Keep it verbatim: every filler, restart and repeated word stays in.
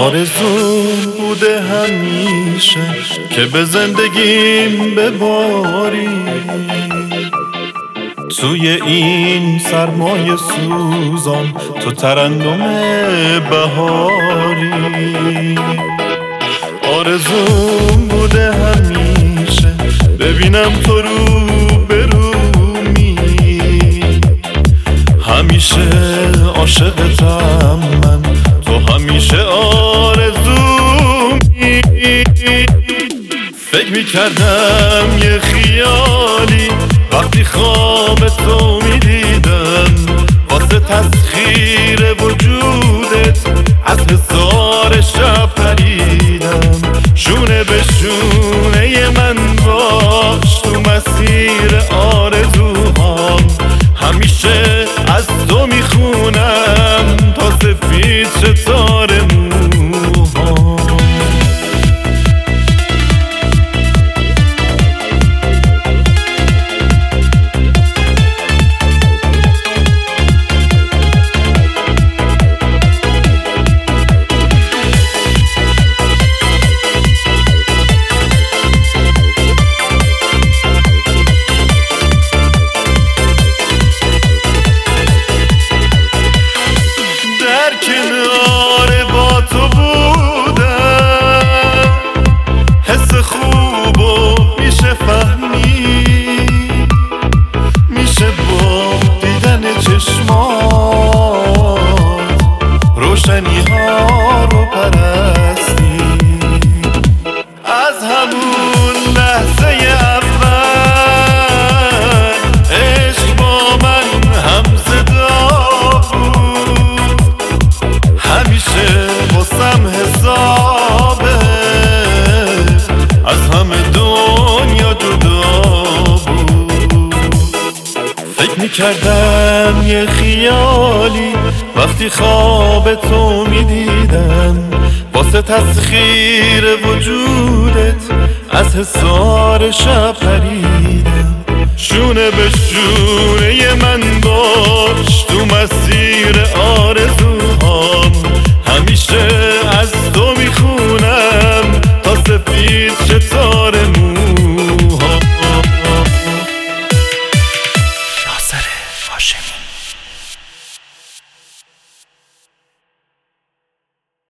آرزوم بوده همیشه که به زندگیم بباری، توی این سرمایه سوزان تو ترنم بهاری. آرزوم بوده همیشه ببینم تو رو به رومی، همیشه عاشقتم من، تو همیشه آرزومی. فکر میکردم یه خیالی وقتی خواب تو میدیدم، واسه تسخیر وجودت از حصار شب پریدم. شونه به شونه من باش تو مسیر آرزوهام، همیشه از تو میخونم تا سفید شه تار موهام. کنار با تو بودم، حس خوبو میشه فهمید، میشه با دیدن چشمات روشنی ها رو پرستید. از همون لحظه اول عشق با من هم صدا بود، همیشه واسم حسابه از همه دنیا جدا بود. فکر میکردم یه خیالی وقتی خواب تو میدیدم، واسه تسخیر وجودت از حصار شب پریدم. شونه به شونه من باش تو مسیر آرزوهام، همیشه از تو میخونم تا سفید